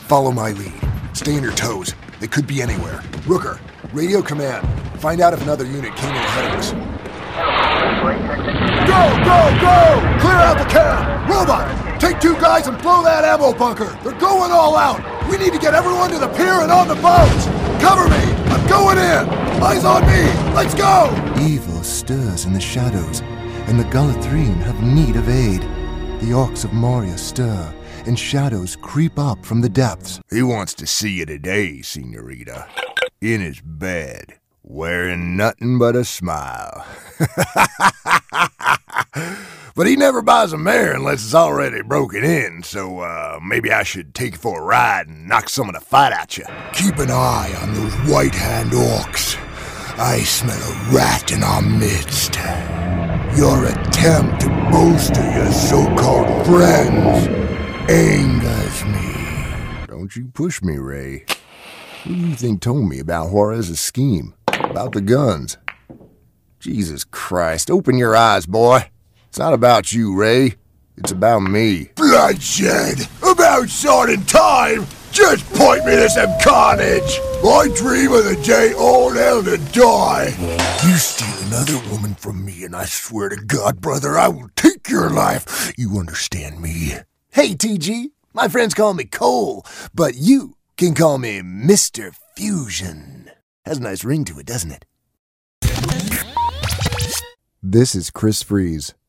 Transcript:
Follow my lead. Stay on your toes. They could be anywhere. Rooker, radio command. Find out if another unit came in ahead of us. Go, go, go! Clear out the camp! Robot, take 2 guys and blow that ammo bunker. They're going all out. We need to get everyone to the pier and on the boats. Cover me! I'm going in! Eyes on me! Let's go! Evil stirs in the shadows, and the Galathrim have need of aid. The orcs of Moria stir, and shadows creep up from the depths. He wants to see you today, Senorita. In his bed, wearing nothing but a smile. But he never buys a mare unless it's already broken in, so maybe I should take you for a ride and knock some of the fight out you. Keep an eye on those white-hand orcs. I smell a rat in our midst. Your attempt to bolster your so-called friends angers me. Don't you push me, Ray. Who do you think told me about Juarez's scheme? About the guns? Jesus Christ, open your eyes, boy. It's not about you, Ray. It's about me. Bloodshed! About starting time! Just point me to some carnage! I dream of the day all hell to die! You steal another woman from me and I swear to God, brother, I will take your life! You understand me? Hey, TG. My friends call me Cole, but you can call me Mr. Fusion. Has a nice ring to it, doesn't it? This is Chris Freeze.